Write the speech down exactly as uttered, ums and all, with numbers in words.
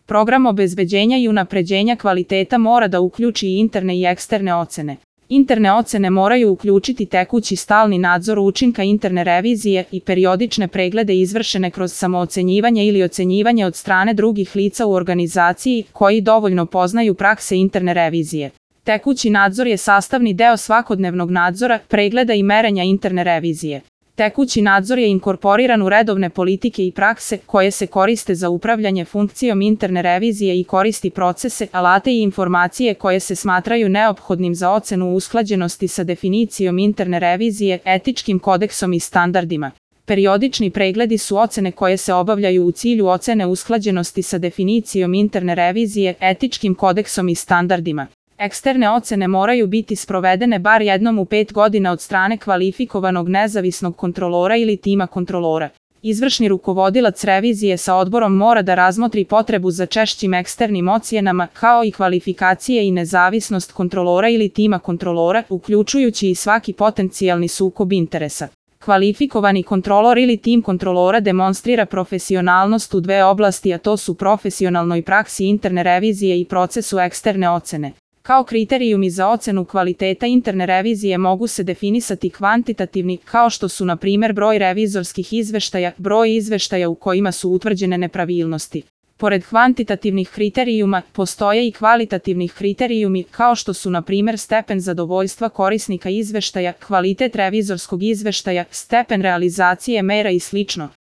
Program obezbeđenja i unapređenja kvaliteta mora da uključi i interne i eksterne ocene. Interne ocene moraju uključiti tekući stalni nadzor učinka interne revizije i periodične preglede izvršene kroz samoocenjivanje ili ocenjivanje od strane drugih lica u organizaciji koji dovoljno poznaju prakse interne revizije. Tekući nadzor je sastavni deo svakodnevnog nadzora, pregleda i merenja interne revizije. Tekući nadzor je inkorporiran u redovne politike i prakse koje se koriste za upravljanje funkcijom interne revizije i koristi procese, alate i informacije koje se smatraju neophodnim za ocenu usklađenosti sa definicijom interne revizije, etičkim kodeksom i standardima. Periodični pregledi su ocene koje se obavljaju u cilju ocene usklađenosti sa definicijom interne revizije, etičkim kodeksom i standardima. Eksterne ocene moraju biti sprovedene bar jednom u pet godina od strane kvalifikovanog nezavisnog kontrolora ili tima kontrolora. Izvršni rukovodilac revizije sa odborom mora da razmotri potrebu za češćim eksternim ocjenama, kao i kvalifikacije i nezavisnost kontrolora ili tima kontrolora, uključujući i svaki potencijalni sukob interesa. Kvalifikovani kontrolor ili tim kontrolora demonstrira profesionalnost u dve oblasti, a to su profesionalnoj praksi interne revizije i procesu eksterne ocene. Kao kriterijumi za ocenu kvaliteta interne revizije mogu se definisati kvantitativni, kao što su na primjer broj revizorskih izveštaja, broj izveštaja u kojima su utvrđene nepravilnosti. Pored kvantitativnih kriterijuma, postoje i kvalitativnih kriterijumi, kao što su na primjer stepen zadovoljstva korisnika izveštaja, kvalitet revizorskog izveštaja, stepen realizacije mera i slično.